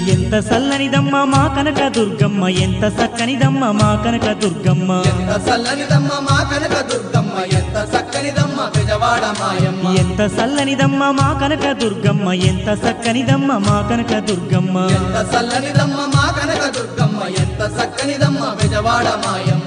ఎంత సల్లనిదమ్మ మా కనక దుర్గమ్మ ఎంత సక్కనిదమ్మ మా కనక దుర్గమ్మ ఎంత సల్లనిదమ్మ మా కనక దుర్గమ్మ ఎంత సక్కనిదమ్మ బెజవాడ మాయమ్మ ఎంత సల్లనిదమ్మ మా కనక దుర్గమ్మ ఎంత సక్కనిదమ్మ మా కనక దుర్గమ్మ ఎంత సల్లనిదమ్మ మా కనక దుర్గమ్మ ఎంత సక్కనిదమ్మ బెజవాడ మాయమ్మ